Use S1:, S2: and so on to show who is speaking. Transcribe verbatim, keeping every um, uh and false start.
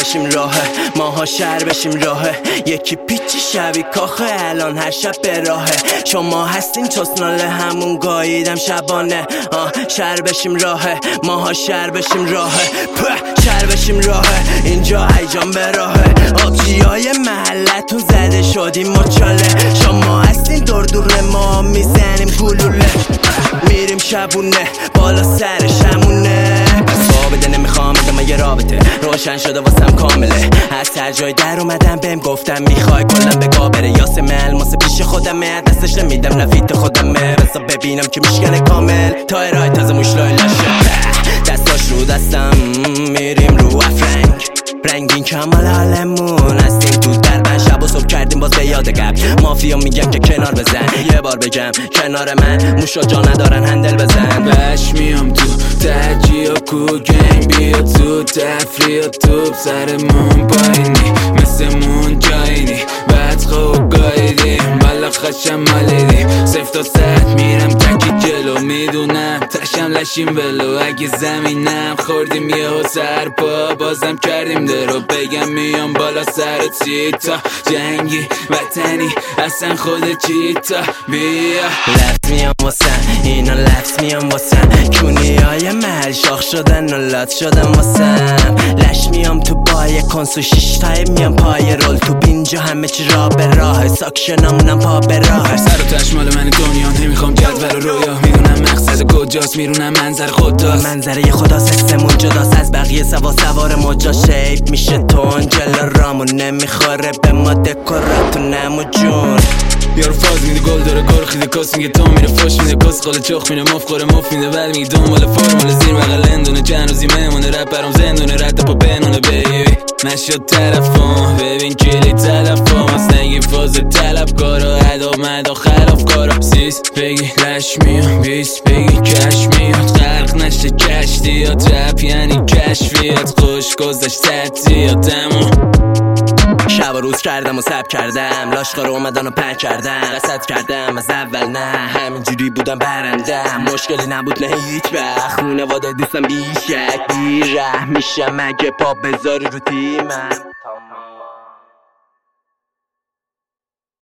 S1: بشیم راهه، ماها شهر بشیم راهه. یکی پیچی شبی کاخه، الان هر شب به راهه. شما هستین چسناله همون گاییدم شبانه. آه شهر بشیم راهه، ماها شهر بشیم راهه. په شهر بشیم راهه، اینجا هیجان به راهه. آبجی های محلتون زده شدیم مچاله. شما هستین دور دور ما میزنیم گلوله. میریم شبونه بالا سر شمونه. پس بابده نمیخوام ادامه یه رابطه، روشن شده واسم کامله. از هر جای در اومدم بهم گفتم میخوای کلم بگا بره. یاسم الماس پیش خودمه، دستش نمیدم نفیت خودمه. بسا ببینم که میشکنه کامل تا ارائه تازه موشلای لاشه. دستاش رو دستم میریم رو افرنگ، رنگین کمال حالمون هستیم تو دربن. شب و صبح کردیم باز به یاد قبل. مافیا میگم که کنار بزن، یه بار بگم کنار من موشا جا ندارن هندل بزن.
S2: بش میام تو ترجی و کوگنگ، بیا تو تفریح و توب سرمون پایینی مثل مون جایینی. بعد خوب گاییدیم بالا خشم مالیدیم. سفت و سخت میرم تکی جلو، میدونم تشم لشیم ولو. اگه زمینم خوردیم یه و سر پا بازم کردیم درو. بگم میام بالا سر چیتا جنگی وطنی اصلا خود چیتا. بیا
S1: لفت میام واسن اینا، لفت میام واسن. کونی های محل شاخ شدن و لات شدن واسم. لش میام تو بای کنسو شیش تای میام پای رول. تو اینجا همه چی را به راه، ساکشنامونم پا به راه.
S2: سر و تش مال من دنیا، نمیخوام جدول و رویا. میدونم مقصد کجاست، میرونم منظر خداست.
S1: منظره خدا سستمون جداست از بقیه. سوا سوار موجا شیپ میشه تون، جلو رامون نمیخوره به ما دکوراتونم جون.
S2: یارو فاز میده گل داره گل خیده کس میگه تو میره فش میده کس خاله چخ میده مف خوره مف میده ولی میگه دنبال فرمال زیر بغل اندونه. چند روزی مهمونه رپ برام زندونه، رد پا بنونه بیبی نشد طرفم. ببین کلی تلفم از نگی فاز طلب کارا اداب مدا خلاف کارا. سیس بگی لش میام بیس بگی کش میاد. غرق نشه کشتیات، رپ یعنی کشفیات. خوش گذشت تعطیاتمو
S1: شب و روز کردم و سب کردم، لاشقار اومدن و پر کردم. قصد کردم از اول نه همینجوری بودم برندم. مشکلی نبود نه هیچ وقت، خونواده دوستم بیشک بی ره میشم اگه پا بذاری رو تیمم.